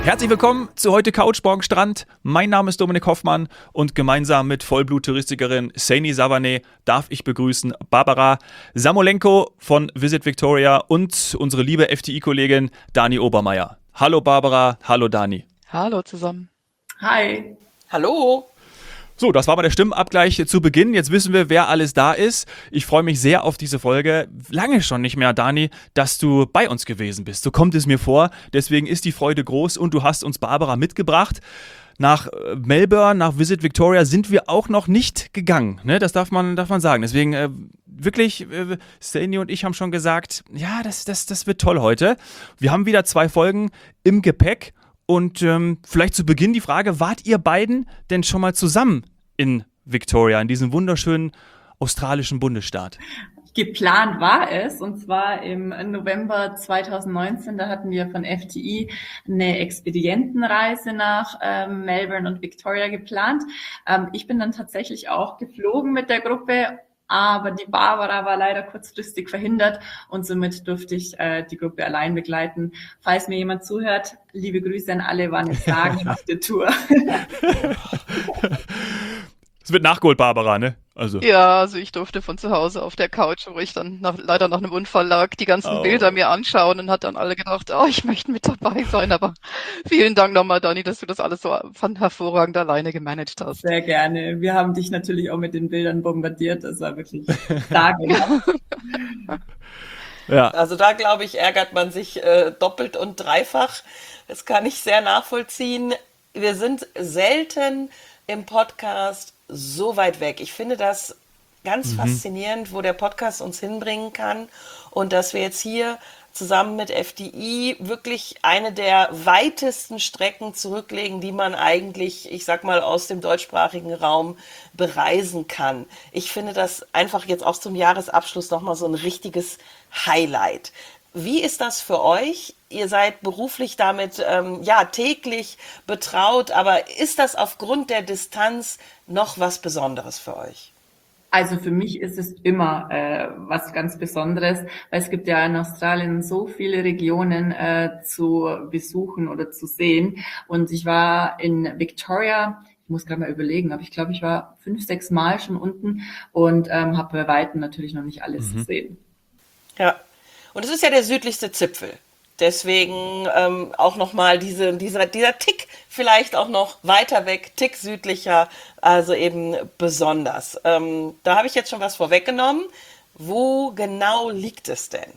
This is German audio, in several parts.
Herzlich willkommen zu heute Couch, morgen Strand. Mein Name ist Dominik Hoffmann und gemeinsam mit Vollblut-Touristikerin Saini Savane darf ich begrüßen Barbara Samolenko von Visit Victoria und unsere liebe FTI-Kollegin Dani Obermeier. Hallo Barbara, hallo Dani. Hallo zusammen. Hi. Hallo. So, das war mal der Stimmenabgleich zu Beginn. Jetzt wissen wir, wer alles da ist. Ich freue mich sehr auf diese Folge. Lange schon nicht mehr, Dani, dass du bei uns gewesen bist. So kommt es mir vor. Deswegen ist die Freude groß und du hast uns Barbara mitgebracht. Nach Melbourne, nach Visit Victoria sind wir auch noch nicht gegangen. Ne? Das darf man sagen. Deswegen wirklich, Saini und ich haben schon gesagt, ja, das wird toll heute. Wir haben wieder 2 Folgen im Gepäck. Und vielleicht zu Beginn die Frage, wart ihr beiden denn schon mal zusammen in Victoria, in diesem wunderschönen australischen Bundesstaat? Geplant war es, und zwar im November 2019, da hatten wir von FTI eine Expedientenreise nach Melbourne und Victoria geplant. Ich bin dann tatsächlich auch geflogen mit der Gruppe, aber die Barbara war leider kurzfristig verhindert und somit durfte ich die Gruppe allein begleiten. Falls mir jemand zuhört, liebe Grüße an alle, waren jetzt sagenhafte Tour. Es wird nachgeholt, Barbara, ne? Also ich durfte von zu Hause auf der Couch, wo ich dann leider nach einem Unfall lag, die ganzen Bilder mir anschauen und hat dann alle gedacht, ich möchte mit dabei sein. Aber vielen Dank nochmal, Dani, dass du das alles so hervorragend alleine gemanagt hast. Sehr gerne. Wir haben dich natürlich auch mit den Bildern bombardiert. Das war wirklich sagenhaft. Ja. Also da, glaube ich, ärgert man sich doppelt und dreifach. Das kann ich sehr nachvollziehen. Wir sind selten im Podcast so weit weg. Ich finde das ganz faszinierend, wo der Podcast uns hinbringen kann und dass wir jetzt hier zusammen mit FDI wirklich eine der weitesten Strecken zurücklegen, die man eigentlich, ich sag mal, aus dem deutschsprachigen Raum bereisen kann. Ich finde das einfach jetzt auch zum Jahresabschluss nochmal so ein richtiges Highlight. Wie ist das für euch? Ihr seid beruflich damit täglich betraut, aber ist das aufgrund der Distanz noch was Besonderes für euch? Also für mich ist es immer was ganz Besonderes, weil es gibt ja in Australien so viele Regionen zu besuchen oder zu sehen. Und ich war in Victoria, ich muss gerade mal überlegen, aber ich glaube, ich war 5, 6 Mal schon unten und habe bei Weitem natürlich noch nicht alles gesehen. Ja. Und es ist ja der südlichste Zipfel. Deswegen auch nochmal dieser Tick vielleicht auch noch weiter weg, Tick südlicher, also eben besonders. Da habe ich jetzt schon was vorweggenommen. Wo genau liegt es denn?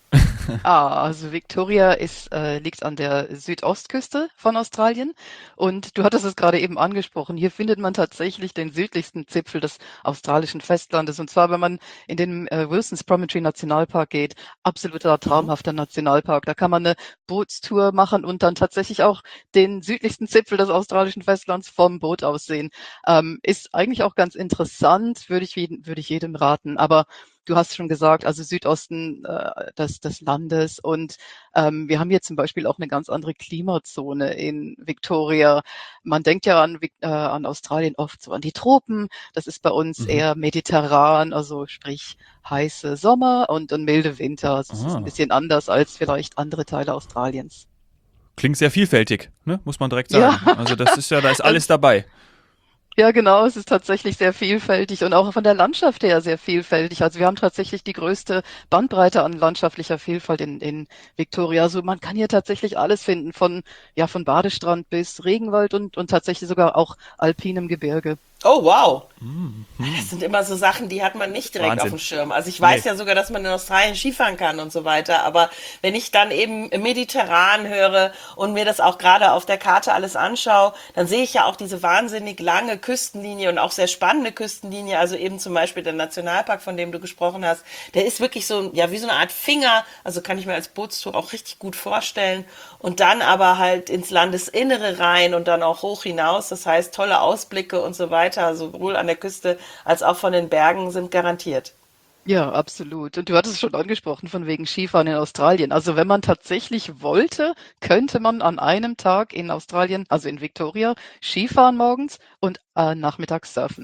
Also Victoria liegt an der Südostküste von Australien und du hattest es gerade eben angesprochen. Hier findet man tatsächlich den südlichsten Zipfel des australischen Festlandes und zwar, wenn man in den Wilson's Promontory Nationalpark geht. Absoluter traumhafter Nationalpark. Da kann man eine Bootstour machen und dann tatsächlich auch den südlichsten Zipfel des australischen Festlands vom Boot aus sehen. Ist eigentlich auch ganz interessant, würde ich jedem raten, aber du hast schon gesagt, also Südosten des Landes und wir haben hier zum Beispiel auch eine ganz andere Klimazone in Victoria. Man denkt ja an Australien oft so an die Tropen. Das ist bei uns eher mediterran, also sprich heiße Sommer und milde Winter. Also es ist ein bisschen anders als vielleicht andere Teile Australiens. Klingt sehr vielfältig, ne? Muss man direkt sagen. Ja. Also da ist alles dabei. Ja, genau, es ist tatsächlich sehr vielfältig und auch von der Landschaft her sehr vielfältig. Also wir haben tatsächlich die größte Bandbreite an landschaftlicher Vielfalt in Victoria. Also man kann hier tatsächlich alles finden, von Badestrand bis Regenwald und tatsächlich sogar auch alpinem Gebirge. Oh, wow. Das sind immer so Sachen, die hat man nicht direkt auf dem Schirm. Also ich weiß ja sogar, dass man in Australien Skifahren kann und so weiter. Aber wenn ich dann eben mediterran höre und mir das auch gerade auf der Karte alles anschaue, dann sehe ich ja auch diese wahnsinnig lange Küstenlinie und auch sehr spannende Küstenlinie. Also eben zum Beispiel der Nationalpark, von dem du gesprochen hast. Der ist wirklich so, ja, wie so eine Art Finger. Also kann ich mir als Bootstour auch richtig gut vorstellen. Und dann aber halt ins Landesinnere rein und dann auch hoch hinaus. Das heißt, tolle Ausblicke und so weiter. Sowohl an der Küste als auch von den Bergen sind garantiert. Ja, absolut. Und du hattest es schon angesprochen, von wegen Skifahren in Australien. Also wenn man tatsächlich wollte, könnte man an einem Tag in Australien, also in Victoria, Skifahren morgens und nachmittags surfen.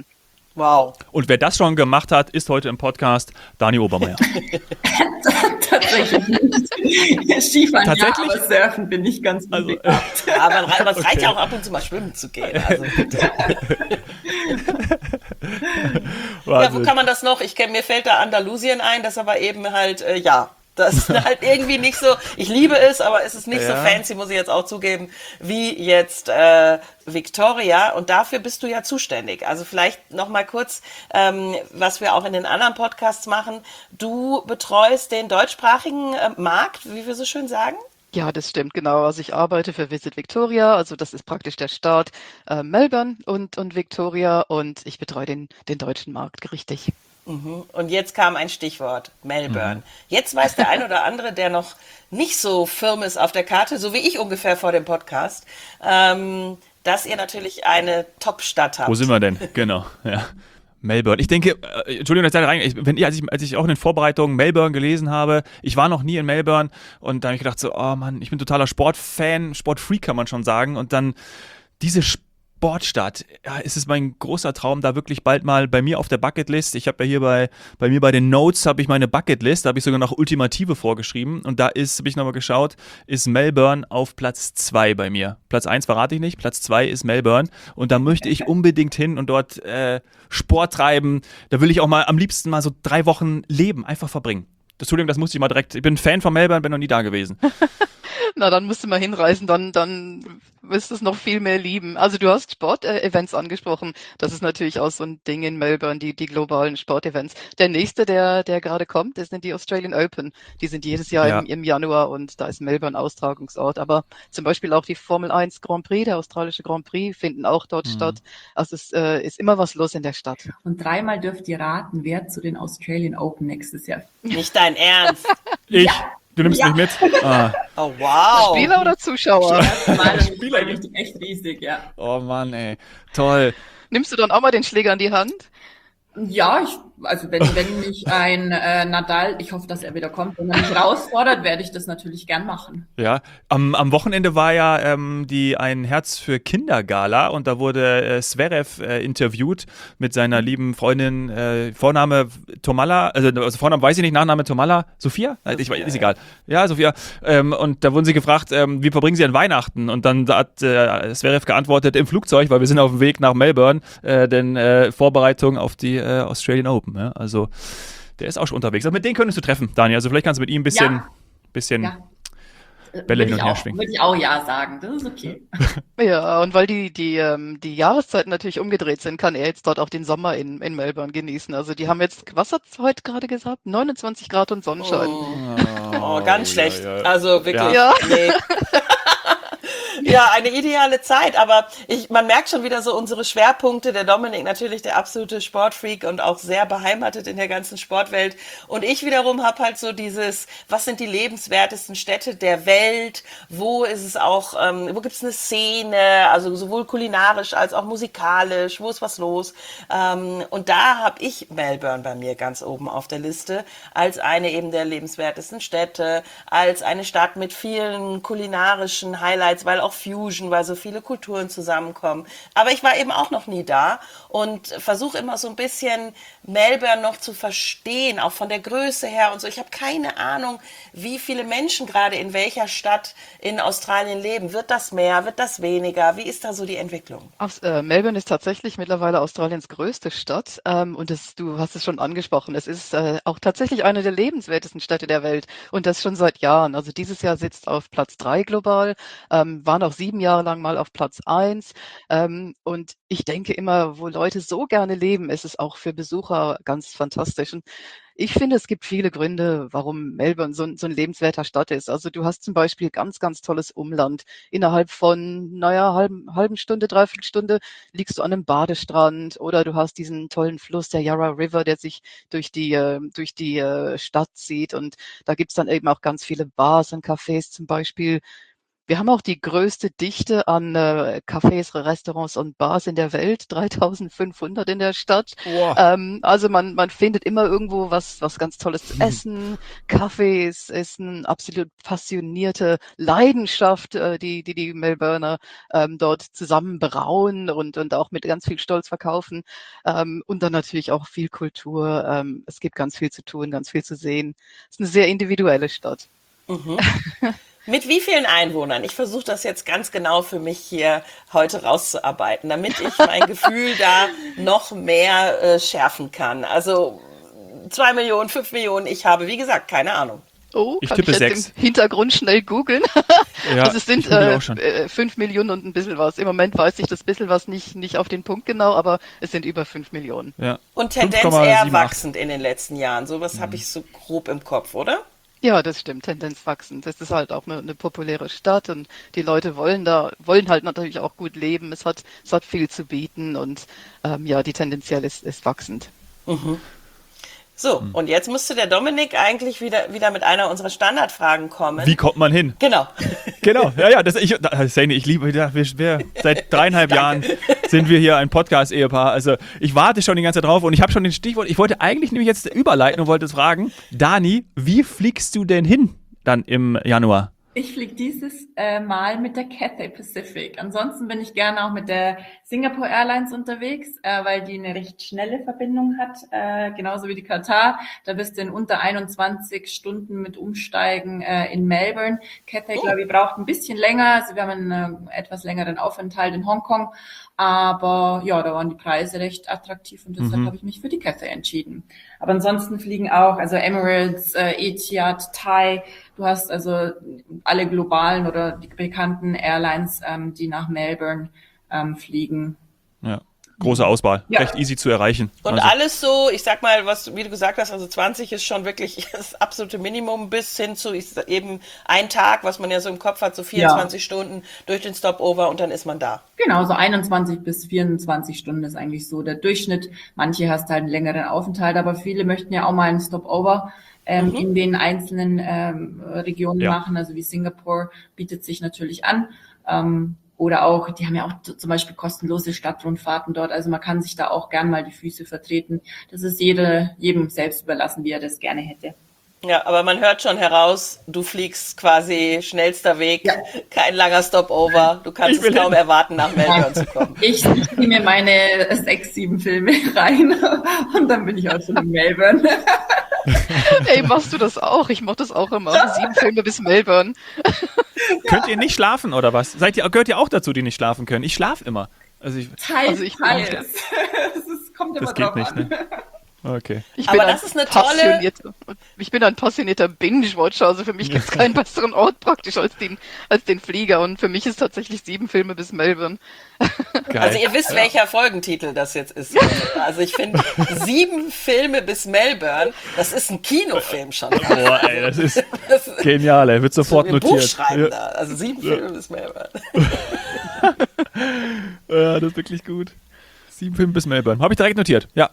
Wow. Und wer das schon gemacht hat, ist heute im Podcast Dani Obermeier. Tatsächlich nicht. Skifahren Tatsächlich? ja, aber Surfen bin ich ganz unbegabt. Aber es reicht ja auch ab und zu mal schwimmen zu gehen. Also. Ja, wo kann man das noch? Mir fällt da Andalusien ein, das aber eben halt, das ist halt irgendwie nicht so, ich liebe es, aber es ist nicht so fancy, muss ich jetzt auch zugeben, wie jetzt Victoria. Und dafür bist du ja zuständig. Also vielleicht noch mal kurz, was wir auch in den anderen Podcasts machen. Du betreust den deutschsprachigen Markt, wie wir so schön sagen. Ja, das stimmt, genau. Also ich arbeite für Visit Victoria, also das ist praktisch der Staat Melbourne und Victoria, und ich betreue den deutschen Markt, richtig. Und jetzt kam ein Stichwort, Melbourne. Jetzt weiß der ein oder andere, der noch nicht so firm ist auf der Karte, so wie ich ungefähr vor dem Podcast, dass ihr natürlich eine Top-Stadt habt. Wo sind wir denn? Genau, ja. Melbourne. Ich denke, Entschuldigung, dass ich da rein, als ich auch in den Vorbereitungen Melbourne gelesen habe, ich war noch nie in Melbourne, und da habe ich gedacht so, oh Mann, ich bin totaler Sportfan, Sportfreak kann man schon sagen, und dann diese Sportstadt, ja, es ist mein großer Traum, da wirklich bald mal bei mir auf der Bucketlist. Ich habe ja hier bei mir bei den Notes habe ich meine Bucketlist, da habe ich sogar noch Ultimative vorgeschrieben, und da habe ich nochmal geschaut, ist Melbourne auf Platz 2 bei mir. Platz 1 verrate ich nicht, Platz 2 ist Melbourne, und da möchte ich unbedingt hin und dort Sport treiben. Da will ich auch mal am liebsten mal so 3 Wochen leben, einfach verbringen. Entschuldigung, das musste ich mal direkt, ich bin Fan von Melbourne, bin noch nie da gewesen. Na, dann musst du mal hinreisen, dann wirst du es noch viel mehr lieben. Also du hast Sportevents angesprochen. Das ist natürlich auch so ein Ding in Melbourne, die globalen Sportevents. Der nächste, der gerade kommt, das sind die Australian Open. Die sind jedes Jahr im Januar, und da ist Melbourne Austragungsort. Aber zum Beispiel auch die Formel 1 Grand Prix, der australische Grand Prix, finden auch dort statt. Also es ist immer was los in der Stadt. Und 3-mal dürft ihr raten, wer zu den Australian Open nächstes Jahr. Nicht dein Ernst. Ich? Du nimmst mich mit? Ah. Oh, wow. Spieler oder Zuschauer? Spieler, echt riesig, ja. Oh Mann, ey. Toll. Nimmst du dann auch mal den Schläger in die Hand? Ja, also wenn mich ein Nadal, ich hoffe, dass er wieder kommt, wenn er mich herausfordert, werde ich das natürlich gern machen. Ja, am Wochenende war ja ein Herz für Kinder Gala, und da wurde Zverev interviewt mit seiner lieben Freundin, Vorname Tomalla, also Vorname weiß ich nicht, Nachname Tomalla, Sophia? Ist egal. Ja, Sophia. Und da wurden sie gefragt, wie verbringen sie an Weihnachten? Und dann hat Zverev geantwortet, im Flugzeug, weil wir sind auf dem Weg nach Melbourne, denn Vorbereitung auf die Australian Open. Ja? Also der ist auch schon unterwegs. Aber mit denen könntest du treffen, Daniel. Also vielleicht kannst du mit ihm ein bisschen Bälle hin und her schwingen. Würde ich auch ja sagen, das ist okay. Ja, und weil die Jahreszeiten natürlich umgedreht sind, kann er jetzt dort auch den Sommer in Melbourne genießen. Also die haben jetzt, was hat es heute gerade gesagt? 29 Grad und Sonnenschein. Oh, ganz schlecht. Ja. Also wirklich, ja. Nee. Ja, eine ideale Zeit, aber man merkt schon wieder so unsere Schwerpunkte. Der Dominik natürlich der absolute Sportfreak und auch sehr beheimatet in der ganzen Sportwelt. Und ich wiederum habe halt so was sind die lebenswertesten Städte der Welt? Wo ist es auch, wo gibt es eine Szene, also sowohl kulinarisch als auch musikalisch, wo ist was los? Und da habe ich Melbourne bei mir ganz oben auf der Liste als eine eben der lebenswertesten Städte, als eine Stadt mit vielen kulinarischen Highlights, weil auch Fusion, weil so viele Kulturen zusammenkommen. Aber ich war eben auch noch nie da und versuche immer so ein bisschen Melbourne noch zu verstehen, auch von der Größe her und so. Ich habe keine Ahnung, wie viele Menschen gerade in welcher Stadt in Australien leben. Wird das mehr? Wird das weniger? Wie ist da so die Entwicklung? Melbourne ist tatsächlich mittlerweile Australiens größte Stadt, und du hast es schon angesprochen, es ist auch tatsächlich eine der lebenswertesten Städte der Welt, und das schon seit Jahren. Also dieses Jahr sitzt auf Platz 3 global, waren auch 7 Jahre lang mal auf Platz 1, und ich denke immer, wo Leute so gerne leben, ist es auch für Besucher ganz fantastisch. Und ich finde, es gibt viele Gründe, warum Melbourne so ein lebenswerter Stadt ist. Also du hast zum Beispiel ganz, ganz tolles Umland. Innerhalb von, halben Stunde, Dreiviertelstunde liegst du an einem Badestrand, oder du hast diesen tollen Fluss, der Yarra River, der sich durch die Stadt zieht. Und da gibt's dann eben auch ganz viele Bars und Cafés zum Beispiel. Wir haben auch die größte Dichte an Cafés, Restaurants und Bars in der Welt, 3.500 in der Stadt. Wow. Also man findet immer irgendwo was ganz Tolles zu essen. Kaffees ist eine absolut passionierte Leidenschaft, die Melburner dort zusammen brauen und auch mit ganz viel Stolz verkaufen. Und dann natürlich auch viel Kultur. Es gibt ganz viel zu tun, ganz viel zu sehen. Es ist eine sehr individuelle Stadt. Mhm. Mit wie vielen Einwohnern? Ich versuche das jetzt ganz genau für mich hier heute rauszuarbeiten, damit ich mein Gefühl da noch mehr schärfen kann. Also 2 Millionen, 5 Millionen, ich habe, wie gesagt, keine Ahnung. Oh, ich kann tippe ich jetzt 6. im Hintergrund schnell googeln? Ja, also es sind 5 Millionen und ein bisschen was. Im Moment weiß ich das bisschen was nicht auf den Punkt genau, aber es sind über 5 Millionen. Ja. Und Tendenz 5,78. eher wachsend in den letzten Jahren. Sowas habe ich so grob im Kopf, oder? Ja, das stimmt, Tendenz wachsend. Das ist halt auch eine populäre Stadt und die Leute wollen halt natürlich auch gut leben. Es hat viel zu bieten und ja, die tendenziell ist wachsend. Mhm. So, und jetzt müsste der Dominik eigentlich wieder mit einer unserer Standardfragen kommen. Wie kommt man hin? Genau. Genau, ja, Saini, ich liebe, wir seit 3,5 Jahren sind wir hier ein Podcast-Ehepaar. Also ich warte schon die ganze Zeit drauf und ich habe schon den Stichwort, ich wollte eigentlich nämlich jetzt überleiten und wollte fragen, Dani, wie fliegst du denn hin dann im Januar? Ich fliege dieses Mal mit der Cathay Pacific. Ansonsten bin ich gerne auch mit der Singapore Airlines unterwegs, weil die eine recht schnelle Verbindung hat, genauso wie die Qatar. Da bist du in unter 21 Stunden mit Umsteigen in Melbourne. Cathay, glaube ich, braucht ein bisschen länger. Also wir haben einen etwas längeren Aufenthalt in Hongkong. Aber ja, da waren die Preise recht attraktiv und deshalb habe ich mich für die Cathay entschieden. Aber ansonsten fliegen auch, also Emirates, Etihad, Thai. Du hast also alle globalen oder die bekannten Airlines, die nach Melbourne fliegen. Ja. Große Auswahl, recht easy zu erreichen. Und also alles so, ich sag mal, was, wie du gesagt hast, also 20 ist schon wirklich das absolute Minimum bis hin zu eben ein Tag, was man ja so im Kopf hat, so 24 Stunden durch den Stopover und dann ist man da. Genau, so 21 bis 24 Stunden ist eigentlich so der Durchschnitt. Manche hast halt einen längeren Aufenthalt, aber viele möchten ja auch mal einen Stopover in den einzelnen Regionen machen, also wie Singapur bietet sich natürlich an. Oder auch, die haben ja auch zum Beispiel kostenlose Stadtrundfahrten dort. Also man kann sich da auch gern mal die Füße vertreten. Das ist jedem selbst überlassen, wie er das gerne hätte. Ja, aber man hört schon heraus, du fliegst quasi schnellster Weg, kein langer Stopover. Du kannst es kaum erwarten, nach Melbourne zu kommen. Ich ziehe mir meine 6, 7 Filme rein und dann bin ich auch schon in Melbourne. Ey, machst du das auch? Ich mach das auch immer. 7 Filme bis Melbourne. Könnt ihr nicht schlafen oder was? Gehört ihr auch dazu, die nicht schlafen können? Ich schlafe immer. Teils. Es kommt immer das geht drauf nicht, an. ne? Okay. Aber das ist eine tolle... Ich bin ein passionierter Binge-Watcher, also für mich gibt es keinen besseren Ort praktisch als den Flieger und für mich ist tatsächlich 7 Filme bis Melbourne. Geil. Also ihr wisst, welcher Folgentitel das jetzt ist. Also ich finde, 7 Filme bis Melbourne, das ist ein Kinofilm schon. Boah, ey, das ist genial, ey, wird sofort so notiert. Buch schreiben da. Also 7 Filme bis Melbourne. Ja, das ist wirklich gut. 7 Filme bis Melbourne. Habe ich direkt notiert, ja.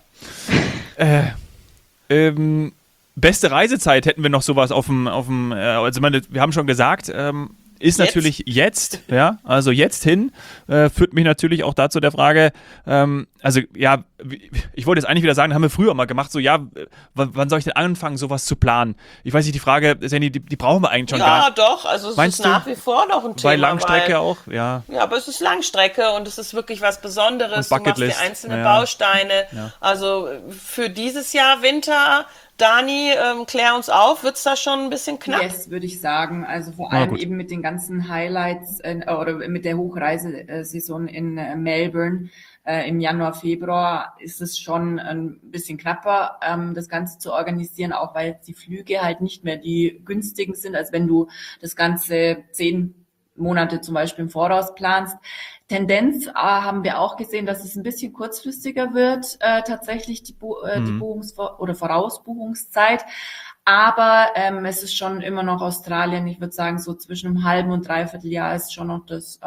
Beste Reisezeit hätten wir noch sowas auf dem also wir haben schon gesagt, ist natürlich jetzt, ja, also jetzt hin, führt mich natürlich auch dazu der Frage, also ja, ich wollte jetzt eigentlich wieder sagen, haben wir früher mal gemacht, so ja, wann soll ich denn anfangen, sowas zu planen? Ich weiß nicht, die Frage, Sandy, die brauchen wir eigentlich schon gar nicht. Ja, doch, also es ist nach wie vor noch ein Thema. Bei Langstrecke auch, ja. Ja, aber es ist Langstrecke und es ist wirklich was Besonderes. Und du machst dir einzelne Bausteine. Ja. Also für dieses Jahr Winter... Dani, klär uns auf, wird's da schon ein bisschen knapp? Yes, würde ich sagen. Also vor allem eben mit den ganzen Highlights oder mit der Hochreisesaison in Melbourne im Januar, Februar ist es schon ein bisschen knapper, das Ganze zu organisieren, auch weil jetzt die Flüge halt nicht mehr die günstigen sind, als wenn du das Ganze 10 Monate zum Beispiel im Voraus planst. Tendenz haben wir auch gesehen, dass es ein bisschen kurzfristiger wird, tatsächlich die Vorausbuchungszeit. Aber es ist schon immer noch Australien. Ich würde sagen, so zwischen einem halben und dreiviertel Jahr ist schon noch das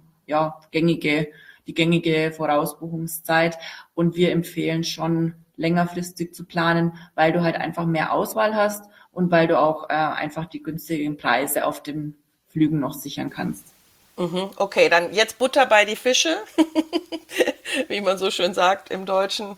die gängige Vorausbuchungszeit. Und wir empfehlen schon längerfristig zu planen, weil du halt einfach mehr Auswahl hast und weil du auch einfach die günstigen Preise auf dem Flügen noch sichern kannst. Okay, dann jetzt Butter bei die Fische, wie man so schön sagt im Deutschen.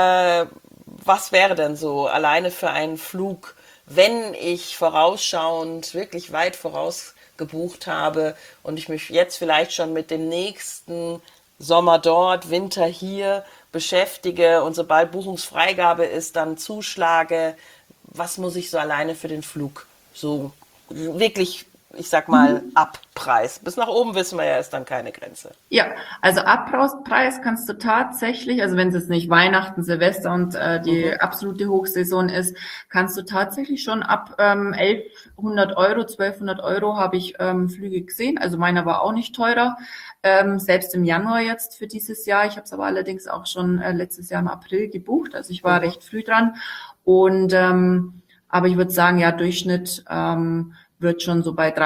Was wäre denn so alleine für einen Flug, wenn ich vorausschauend, wirklich weit voraus gebucht habe und ich mich jetzt vielleicht schon mit dem nächsten Sommer dort, Winter hier beschäftige und sobald Buchungsfreigabe ist, dann zuschlage? Was muss ich so alleine für den Flug so wirklich, ich sag mal, Abpreis? Bis nach oben wissen wir ja, ist dann keine Grenze. Ja, also Abpreis kannst du tatsächlich, also wenn es jetzt nicht Weihnachten, Silvester und die absolute Hochsaison ist, kannst du tatsächlich schon ab 1.100 Euro, 1.200 Euro habe ich Flüge gesehen. Also meiner war auch nicht teurer. Selbst im Januar jetzt für dieses Jahr. Ich habe es aber allerdings auch schon letztes Jahr im April gebucht. Also ich war recht früh dran. Und aber ich würde sagen, ja, Durchschnitt wird schon so bei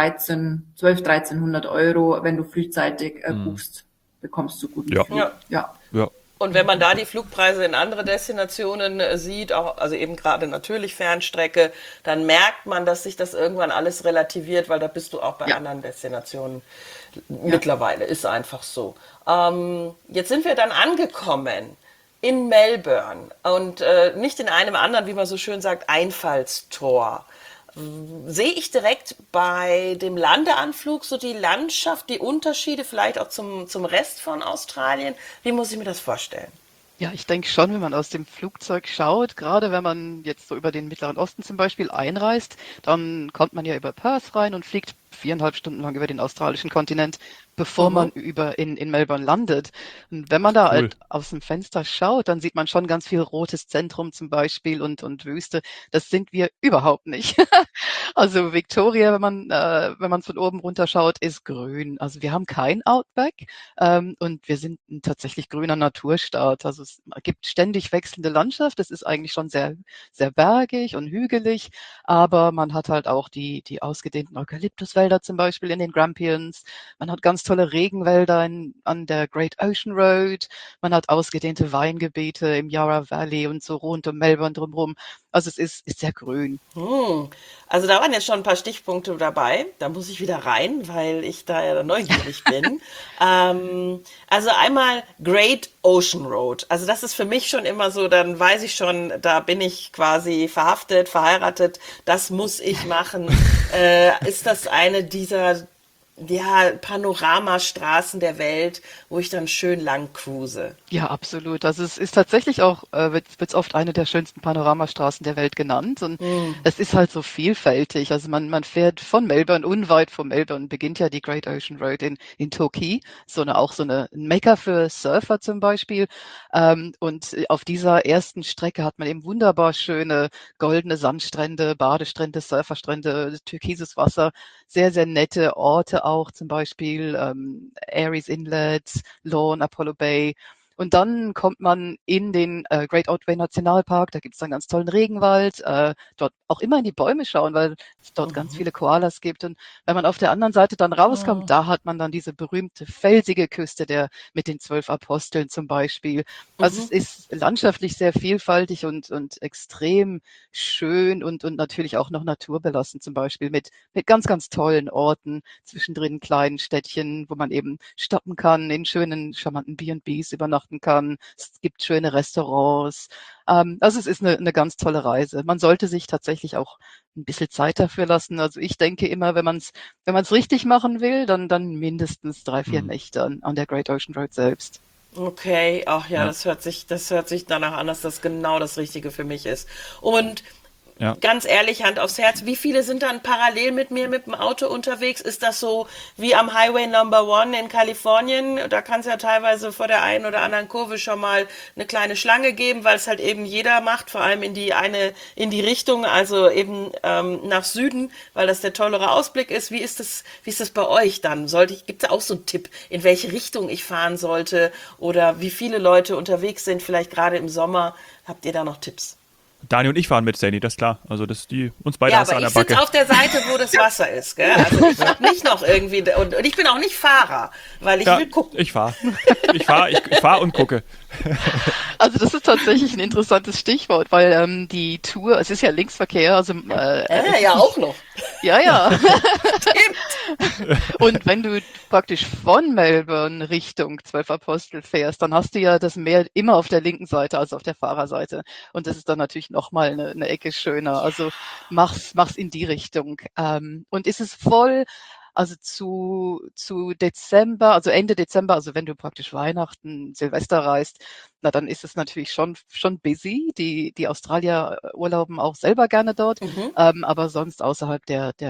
1.300 Euro, wenn du frühzeitig buchst, bekommst du guten Flug. Ja. Und wenn man da die Flugpreise in andere Destinationen sieht, auch, also eben gerade natürlich Fernstrecke, dann merkt man, dass sich das irgendwann alles relativiert, weil da bist du auch bei anderen Destinationen mittlerweile, ist einfach so. Jetzt sind wir dann angekommen in Melbourne und nicht in einem anderen, wie man so schön sagt, Einfallstor. Sehe ich direkt bei dem Landeanflug so die Landschaft, die Unterschiede vielleicht auch zum Rest von Australien? Wie muss ich mir das vorstellen? Ja, ich denke schon, wenn man aus dem Flugzeug schaut, gerade wenn man jetzt so über den Mittleren Osten zum Beispiel einreist, dann kommt man ja über Perth rein und fliegt 4,5 Stunden lang über den australischen Kontinent, bevor man in Melbourne landet. Und wenn man da halt aus dem Fenster schaut, dann sieht man schon ganz viel rotes Zentrum zum Beispiel und Wüste. Das sind wir überhaupt nicht. Also Victoria, wenn man von oben runter schaut, ist grün. Also wir haben kein Outback und wir sind ein tatsächlich grüner Naturstaat. Also es gibt ständig wechselnde Landschaft. Es ist eigentlich schon sehr, sehr bergig und hügelig, aber man hat halt auch die ausgedehnten Eukalyptuswälder zum Beispiel in den Grampians. Man hat ganz tolle Regenwälder an der Great Ocean Road. Man hat ausgedehnte Weingebiete im Yarra Valley und so rund um Melbourne drumherum. Also es ist sehr grün. Also da waren jetzt schon ein paar Stichpunkte dabei. Da muss ich wieder rein, weil ich da ja neugierig bin. Also einmal Great Ocean Road. Also das ist für mich schon immer so, dann weiß ich schon, da bin ich quasi verhaftet, verheiratet. Das muss ich machen. Ist das eine dieser Panoramastraßen der Welt, wo ich dann schön lang cruise? Ja, absolut. Also es ist tatsächlich auch, wird's oft eine der schönsten Panoramastraßen der Welt genannt. Und es ist halt so vielfältig. Also man fährt von Melbourne, unweit von Melbourne beginnt ja die Great Ocean Road in Torquay, auch so eine Mekka für Surfer zum Beispiel. Und auf dieser ersten Strecke hat man eben wunderbar schöne goldene Sandstrände, Badestrände, Surferstrände, türkises Wasser, sehr, sehr nette Orte auch, zum Beispiel Aries Inlet, Lorne, Apollo Bay. Und dann kommt man in den Great Otway Nationalpark, da gibt es einen ganz tollen Regenwald, dort auch immer in die Bäume schauen, weil es dort ganz viele Koalas gibt. Und wenn man auf der anderen Seite dann rauskommt, da hat man dann diese berühmte felsige Küste mit den 12 Aposteln zum Beispiel. Also es ist landschaftlich sehr vielfältig und extrem schön und natürlich auch noch naturbelassen zum Beispiel mit ganz, ganz tollen Orten, zwischendrin kleinen Städtchen, wo man eben stoppen kann, in schönen, charmanten B&Bs übernachten kann. Es gibt schöne Restaurants. Also es ist eine ganz tolle Reise. Man sollte sich tatsächlich auch ein bisschen Zeit dafür lassen. Also ich denke immer, wenn man es richtig machen will, dann mindestens 3-4 Nächte an der Great Ocean Road selbst. Okay, ach ja, das hört sich danach an, dass das genau das Richtige für mich ist. Und ganz ehrlich, Hand aufs Herz, wie viele sind dann parallel mit mir mit dem Auto unterwegs? Ist das so wie am Highway Number 1 in Kalifornien? Da kann es ja teilweise vor der einen oder anderen Kurve schon mal eine kleine Schlange geben, weil es halt eben jeder macht, vor allem in die Richtung, also eben nach Süden, weil das der tollere Ausblick ist. Wie ist das bei euch dann? Gibt es auch so einen Tipp, in welche Richtung ich fahren sollte oder wie viele Leute unterwegs sind, vielleicht gerade im Sommer? Habt ihr da noch Tipps? Dani und ich fahren mit, Sandy, das ist klar. Also uns beide hast du an der Backe. Ja, aber ich sitze auf der Seite, wo das Wasser ist, gell? Also ich habe nicht noch irgendwie, und ich bin auch nicht Fahrer, weil ich will gucken. Ich fahr und gucke. Also das ist tatsächlich ein interessantes Stichwort, weil die Tour, es ist ja Linksverkehr, also ja auch noch. Ja. Stimmt. Und wenn du praktisch von Melbourne Richtung 12 Apostel fährst, dann hast du ja das Meer immer auf der linken Seite, also auf der Fahrerseite. Und das ist dann natürlich nochmal eine Ecke schöner. Also mach's in die Richtung. Und ist es voll, also zu Dezember, also Ende Dezember, also wenn du praktisch Weihnachten, Silvester reist, na dann ist es natürlich schon busy. Die Australier urlauben auch selber gerne dort, aber sonst außerhalb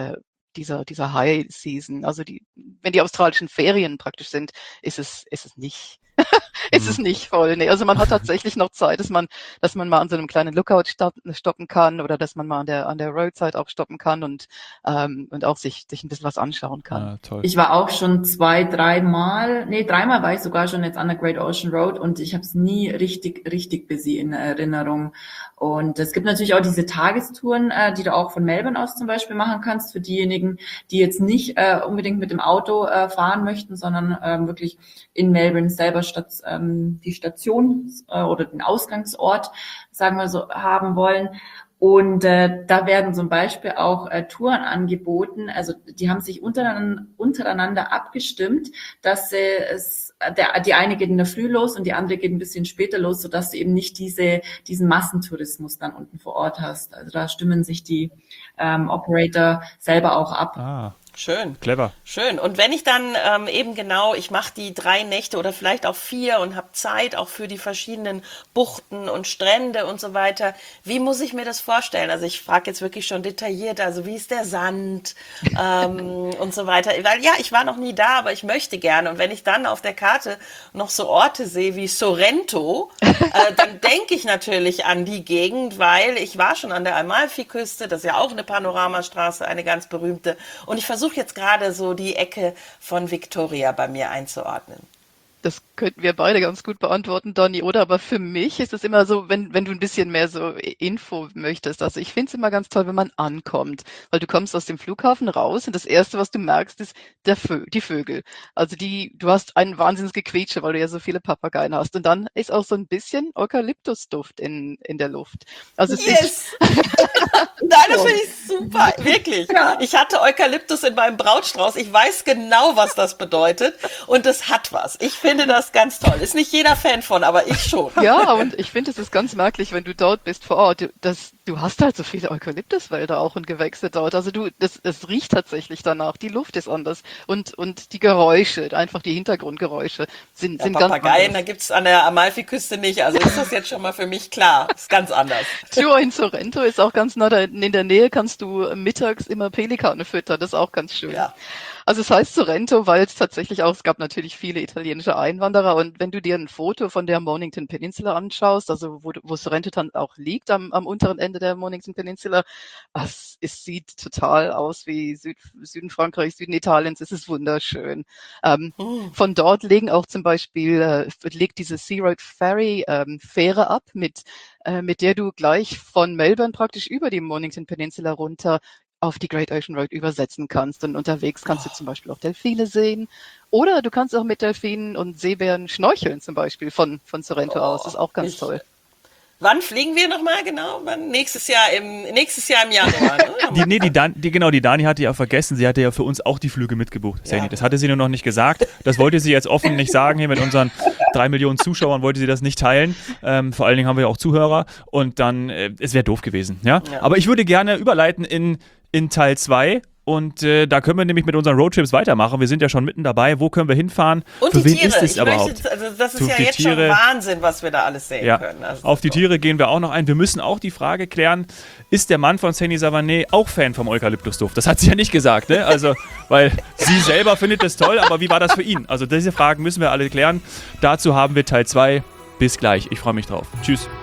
dieser High Season, also wenn die australischen Ferien praktisch sind, ist es nicht. Ist es nicht voll. Nee, also man hat tatsächlich noch Zeit, dass man mal an so einem kleinen Lookout stoppen kann oder dass man mal an der Roadside auch stoppen kann und auch sich ein bisschen was anschauen kann. Ah, toll. Ich war auch schon dreimal war ich sogar schon jetzt an der Great Ocean Road und ich habe es nie richtig busy in Erinnerung. Und es gibt natürlich auch diese Tagestouren, die du auch von Melbourne aus zum Beispiel machen kannst, für diejenigen, die jetzt nicht unbedingt mit dem Auto fahren möchten, sondern wirklich in Melbourne selber die Station oder den Ausgangsort, sagen wir so, haben wollen. Und da werden zum Beispiel auch Touren angeboten. Also die haben sich untereinander abgestimmt, dass die eine geht in der Früh los und die andere geht ein bisschen später los, sodass du eben nicht diesen Massentourismus dann unten vor Ort hast. Also da stimmen sich die Operator selber auch ab. Ah. Schön. Clever. Schön. Und wenn ich dann ich mache die 3 Nächte oder vielleicht auch 4 und habe Zeit auch für die verschiedenen Buchten und Strände und so weiter, wie muss ich mir das vorstellen? Also ich frage jetzt wirklich schon detailliert, also wie ist der Sand und so weiter. Weil ja, ich war noch nie da, aber ich möchte gerne. Und wenn ich dann auf der Karte noch so Orte sehe wie Sorrento, dann denke ich natürlich an die Gegend, weil ich war schon an der Amalfiküste, das ist ja auch eine Panoramastraße, eine ganz berühmte. Und ich versuche jetzt gerade so die Ecke von Victoria bei mir einzuordnen. Das könnten wir beide ganz gut beantworten, Donny, oder? Aber für mich ist es immer so, wenn du ein bisschen mehr so Info möchtest. Also ich finde es immer ganz toll, wenn man ankommt, weil du kommst aus dem Flughafen raus und das Erste, was du merkst, ist die Vögel. Also du hast einen Wahnsinnsgequietsche, weil du ja so viele Papageien hast. Und dann ist auch so ein bisschen Eukalyptusduft in der Luft. Also es ist Nein, das finde ich super, wirklich. Ja. Ich hatte Eukalyptus in meinem Brautstrauß. Ich weiß genau, was das bedeutet und das hat was. Ich finde das ganz toll. Ist nicht jeder Fan von, aber ich schon. Ja, und ich finde, es ist ganz merklich, wenn du dort bist vor Ort. Du hast halt so viele Eukalyptuswälder auch und Gewächse dort. Also es riecht tatsächlich danach. Die Luft ist anders und die Geräusche, einfach die Hintergrundgeräusche sind ganz anders. Papageien, da gibt's an der Amalfiküste nicht. Also ist das jetzt schon mal für mich klar. Ist ganz anders. Tja, in Sorrento ist auch ganz nah, in der Nähe kannst du mittags immer Pelikane füttern. Das ist auch ganz schön. Ja. Also es heißt Sorrento, weil es tatsächlich auch, es gab natürlich viele italienische Einwanderer und wenn du dir ein Foto von der Mornington Peninsula anschaust, also wo Sorrento dann auch liegt am unteren Ende der Mornington Peninsula, es sieht total aus wie Süden Frankreichs, Süden Italiens, es ist wunderschön. Von dort legt diese Sea Road Ferry Fähre ab, mit der du gleich von Melbourne praktisch über die Mornington Peninsula runter auf die Great Ocean Road übersetzen kannst. Und unterwegs kannst du zum Beispiel auch Delfine sehen. Oder du kannst auch mit Delfinen und Seebären schnorcheln, zum Beispiel von Sorrento aus. Das ist auch ganz toll. Wann fliegen wir nochmal genau? Nächstes Jahr im Januar. Ne? Die Dani hatte ja vergessen, sie hatte ja für uns auch die Flüge mitgebucht. Ja. Das hatte sie nur noch nicht gesagt. Das wollte sie jetzt offen nicht sagen. Hier mit unseren 3 Millionen Zuschauern wollte sie das nicht teilen. Vor allen Dingen haben wir ja auch Zuhörer. Und dann, es wäre doof gewesen. Ja? Aber ich würde gerne überleiten in Teil 2. Und da können wir nämlich mit unseren Roadtrips weitermachen. Wir sind ja schon mitten dabei. Wo können wir hinfahren? Und für die wen Tiere. Ist es überhaupt? Das ist ja jetzt schon Wahnsinn, was wir da alles sehen können. Also auf die Tiere gehen wir auch noch ein. Wir müssen auch die Frage klären, ist der Mann von Sandy Savané auch Fan vom Eukalyptusduft? Das hat sie ja nicht gesagt, ne? Also, weil sie selber findet das toll, aber wie war das für ihn? Also diese Fragen müssen wir alle klären. Dazu haben wir Teil 2. Bis gleich. Ich freue mich drauf. Tschüss.